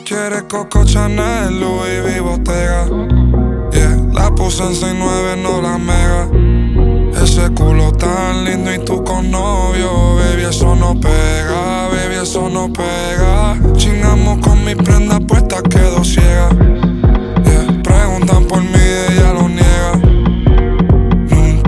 Quiere Coco Chanel, Louis V, Bottega. Yeah, la puse en 6'9", no la mega. Ese culo tan lindo y tú con novio. Baby, eso no pega, baby, eso no pega. Chingamos con mi prenda puesta, quedo ciega.